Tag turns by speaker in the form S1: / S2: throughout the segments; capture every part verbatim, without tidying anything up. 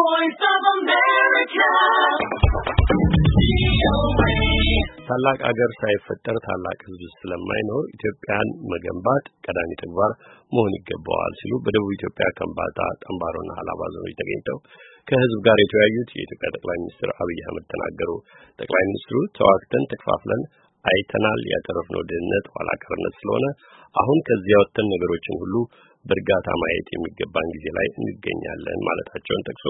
S1: Voice of America.
S2: ታላቅ አገር ሳይፈጠር ታላቅ ሕዝብ ስለማይኖር ኢትዮጵያን መገንባት ቀዳሚ ተግባር መሆን ይገባዋል ሲሉ በደቡብ ኢትዮጵያ ከምባታ፣ ጠምባሮና ሀላባ ዞኖች ተገኝተው ከሕዝብ ጋር የተወያዩት የኢትዮጵያ ጠቅላይ ሚኒስትር አብይ አህመድ ተናገሩ። ጠቅላይ ሚኒስትሩ ተዋግተን ተከፋፍለን አይተናል ያተረፍነው ድህነት ኋላ ቀርነት ስለሆነ አሁን ከዚያ ወጥተን ነገሮችን ሁሉ በእርጋታ ማየት የሚገባን ጊዜ ላይ እንገኛለን ማለታቸውን ጠቅሶ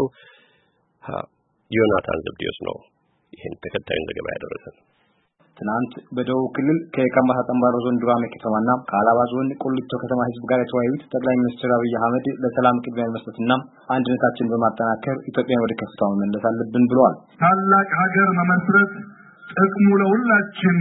S2: ዮናታን ዘብዲዮስ ነው ይሄን ተከታዩን ዘገባ ያደረሰን።
S3: ትናንት በደቡብ ክልል ከከምባታ ጠምባሮ ዞን ዱራሜ ከተማና ከሀላባ ዞን ቁሊቶ ከተማ ሕዝብ ጋር የተወያዩት ጠቅላይ ሚኒስትር አብይ አህመድ ለሰላም ቅድሚያ መስጠትና አንድነታችንን በማጠናከር ኢትዮጵያን ወደ ከፍታው መመለስ አለብን ብለዋል።
S4: ታላቅ ሀገር መመስረት ጥቅሙ ለሁላችን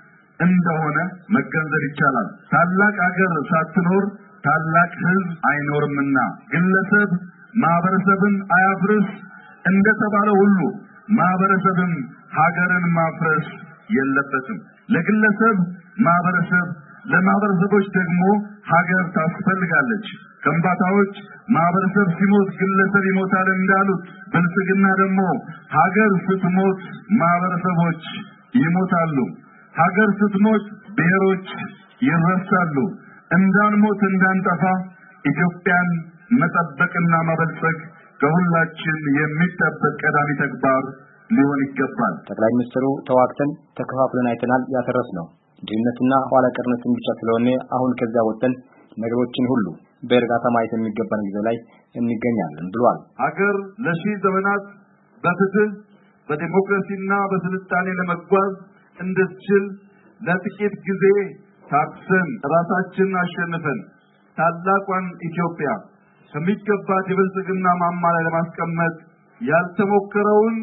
S4: እንደሆነ መገንዘብ ይቻላል። ታላቅ ሀገር ሳትኖር ታላቅ ሕዝብ አይኖርምና ግለሰብ ማህበረሰብን አያፍርስ እንደተባለ ሁሉ ማህበረሰብን ሀገርን ማፍረስ የለበትም። ለግለሰብ ማህበረሰብ ለማህበረሰቦች ደግሞ ሀገር ታስፈልጋለች። ከምባታዎች ማህበረሰብ ሲሞት ግለሰብ ይሞታል እንዳሉት ብልጽግና ደግሞ ሀገር ስትሞት ማህበረሰቦች ይሞታሉ። ሀገር ስትሞት ብሔሮች ይረሳሉ። እንዳንሞት እንዳንጠፋ ኢትዮጵያን መጠበቅና ማበልጸግ ከሁላችን የሚጠበቅ ቀዳሚ ተግባር ሊሆን ይገባል።
S3: ጠቅላይ ሚኒስትሩ ተዋግተን ተከፋፍለን አይተናል ያተረፍነው ድህነትና ኋላ ቀርነትን ብቻ ስለሆነ አሁን ከዚያ ወጥተን ነገሮችን ሁሉ በእርጋታ ማየት የሚገባን ጊዜ ላይ እንገኛለን ብለዋል።
S4: ሀገር ለሺህ ዘመናት በፍትህ በዲሞክራሲና በስልጣኔ ለመጓዝ እንድትችል ለጥቂት ጊዜ ታክሰን ራሳችንን አሸንፈን ታላቋን ኢትዮጵያ ከሚገባት የብልጽግና ማማ ላይ ለማስቀመጥ ያልተሞከረውን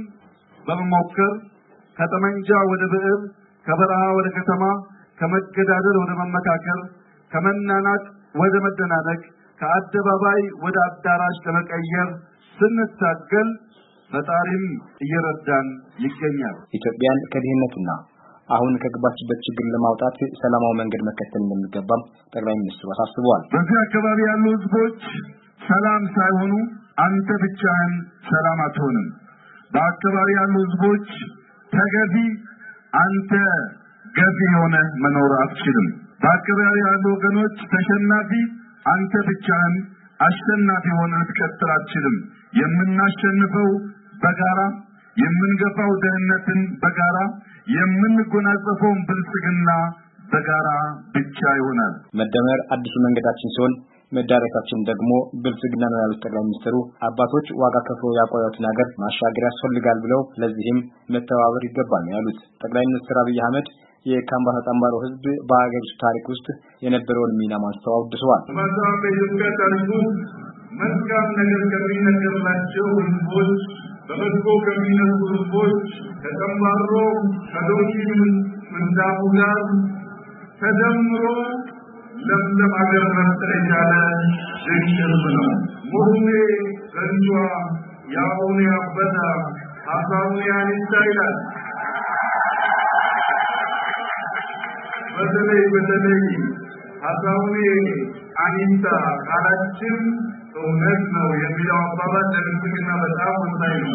S4: በመሞከር ከጠመንጃ ወደ ብዕር ከበረሃ ወደ ከተማ ከመገዳደል ወደ መመካከር ከመናናቅ ወደ መደናነቅ ከአደባባይ ወደ አዳራሽ ለመቀየር ስንታገል ፈጣሪም እየረዳን ይገኛል።
S3: ኢትዮጵያን ከድህነትና አሁን ከገባችበት ችግር ለማውጣት ሰላማዊ መንገድ መከተል እንደሚገባም ጠቅላይ ሚኒስትሩ አሳስበዋል።
S4: በዚህ አካባቢ ያሉ ህዝቦች ሰላም ሳይሆኑ አንተ ብቻህን ሰላም አትሆንም። በአካባቢ ያሉ ህዝቦች ተገቢ አንተ ገቢ ሆነ መኖር አትችልም። በአካባቢ ያሉ ወገኖች ተሸናፊ አንተ ብቻህን አሸናፊ ሆነ ልትቀጥል አትችልም። የምናሸንፈው በጋራ የምንገፋው ድህነትን በጋራ የምንጎናጸፈው ብልጽግና በጋራ ብቻ ይሆናል።
S3: መደመር አዲስ መንገዳችን ሲሆን መዳረሻችን ደግሞ ብልጽግና ነው ያሉት ጠቅላይ ሚኒስትሩ አባቶች ዋጋ ከፍለው ያቆዩትን ሀገር ማሻገር ያስፈልጋል ብለው ለዚህም መተባበር ይገባል ያሉት ጠቅላይ ሚኒስትር አብይ አህመድ የከምባታ ጠምባሮ ህዝብ በአገሪቱ ታሪክ ውስጥ የነበረውን ሚና ማንስተው አወድሰዋል።
S4: በኢትዮጵያ ታሪክ ውስጥ መልካም ነገር ከሚነገርላቸው ህዝቦች በበጎ ከሚነሱ ህዝቦች ከጠምባሮ ከዶኪም ምንዳቡ ጋር ተደምሮ ለምለም ሀገር መፍጠር የቻለ ድንቅ ህዝብ ነው። ሙሁኔ ገንጇ ያሁን ያበዳ አሳውን ያንሳ ይላል። በተለይ በተለይ አሳውን አኒንታ ቃላችን እውነት ነው የሚለው አባባል ለብልጽግና በጣም ወሳኝ ነው።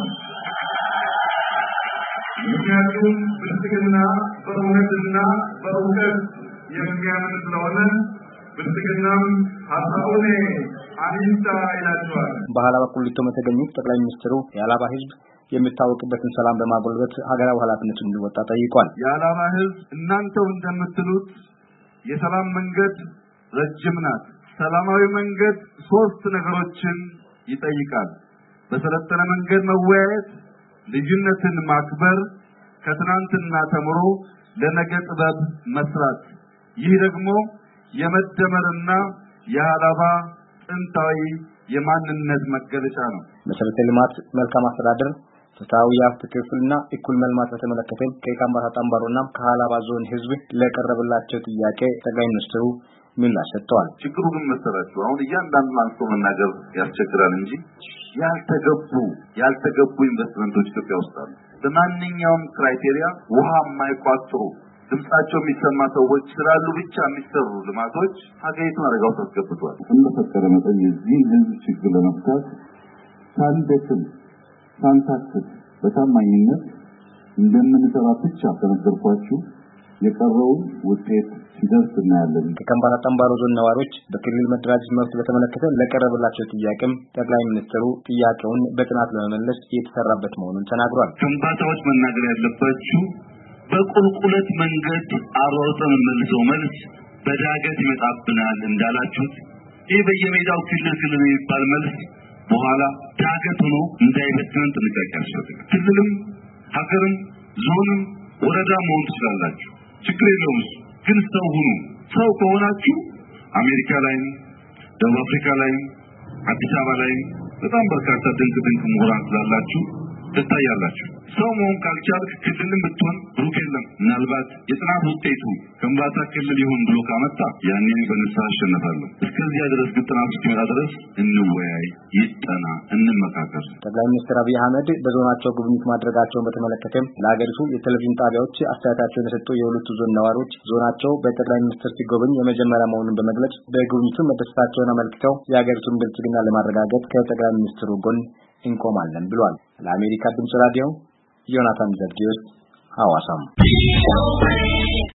S4: ምክንያቱም ብልጽግና በእውነትና በእውቀት የሚያምን ስለሆነ ብልጽግናም አሳውን አኒንታ ይላቸዋል።
S3: በሀላባ ቁሊቶ የተገኙት ጠቅላይ ሚኒስትሩ የሀላባ ህዝብ የሚታወቅበትን ሰላም በማጎልበት ሀገራዊ ኃላፊነቱን እንዲወጣ ጠይቋል።
S4: የሀላባ ህዝብ እናንተው እንደምትሉት የሰላም መንገድ ረጅም ናት። ሰላማዊ መንገድ ሶስት ነገሮችን ይጠይቃል። በሰለጠነ መንገድ መወያየት፣ ልዩነትን ማክበር፣ ከትናንትና ተምሮ ለነገ ጥበብ መስራት። ይህ ደግሞ የመደመርና የሀላባ ጥንታዊ የማንነት መገለጫ ነው።
S3: መሰረተ ልማት፣ መልካም አስተዳደር፣ ፍትሃዊ የሀብት ክፍልና እኩል መልማት በተመለከተ ከከምባታ ጠምባሮና ከሀላባ ዞን ህዝብ ለቀረበላቸው ጥያቄ ጠቅላይ ሚኒስትሩ ምላሽ ሰጥተዋል።
S4: ችግሩ ግን መሰራችሁ አሁን እያንዳንዱን አንስቶ መናገር ያስቸግራል እንጂ ያልተገቡ ያልተገቡ ኢንቨስትመንቶች ኢትዮጵያ ውስጥ አሉ። በማንኛውም ክራይቴሪያ ውሃ የማይቋጥሩ ድምጻቸው የሚሰማ ሰዎች ስላሉ ብቻ የሚሰሩ ልማቶች ሀገሪቱን አደጋ ውስጥ አስገብቷል። እንደፈቀደ መጠን የዚህ ህዝብ ችግር ለመፍታት ሳንደክም ሳንታክት በታማኝነት እንደምንሰራ ብቻ ተነገርኳችሁ የቀረው ውጤት ሲደርስ እናያለን።
S3: ከከምባታ ጠምባሮ ዞን ነዋሪዎች በክልል መደራጀት መብት በተመለከተ ለቀረበላቸው ጥያቄም ጠቅላይ ሚኒስትሩ ጥያቄውን በጥናት ለመመለስ እየተሰራበት መሆኑን ተናግሯል።
S4: ከምባታዎች መናገር ያለባችሁ በቁልቁለት መንገድ አሮጠን መልሰው መልስ በዳገት ይመጣብናል እንዳላችሁት ይህ በየሜዳው ክልል ክልል የሚባል መልስ በኋላ ዳገት ሆኖ እንዳይበተን ጥንቃቄ ያስፈልጋል። ክልልም ሀገርም ዞንም ወረዳ መሆን ትችላላችሁ፣ ችግር የለውም። ግን ሰው ሁኑ። ሰው ከሆናችሁ አሜሪካ ላይ፣ ደቡብ አፍሪካ ላይ፣ አዲስ አበባ ላይ በጣም በርካታ ድንቅ ድንቅ ምሁራን ስላላችሁ ትታያላችሁ። ሰው መሆን ካልቻልክ ክልልም ብትሆን ሩቅ የለም። ምናልባት የጥናት ውጤቱ ከምባታ ክልል ይሁን ብሎ ካመጣ ያኔ በንስሐ አሸነፋለሁ። እስከዚያ ድረስ ግን ጥናቱ እስኪመጣ ድረስ እንወያይ፣ ይጠና፣ እንመካከር።
S3: ጠቅላይ ሚኒስትር አብይ አህመድ በዞናቸው ጉብኝት ማድረጋቸውን በተመለከተም ለሀገሪቱ የቴሌቪዥን ጣቢያዎች አስተያየታቸውን የሰጡ የሁለቱ ዞን ነዋሪዎች ዞናቸው በጠቅላይ ሚኒስትር ሲጎበኝ የመጀመሪያ መሆኑን በመግለጽ በጉብኝቱ መደሰታቸውን አመልክተው የሀገሪቱን ብልጽግና ለማረጋገጥ ከጠቅላይ ሚኒስትሩ ጎን እንቆማለን ብሏል። ለአሜሪካ ድምጽ ራዲዮ ዮናታን ዘብዴዎስ ሐዋሳም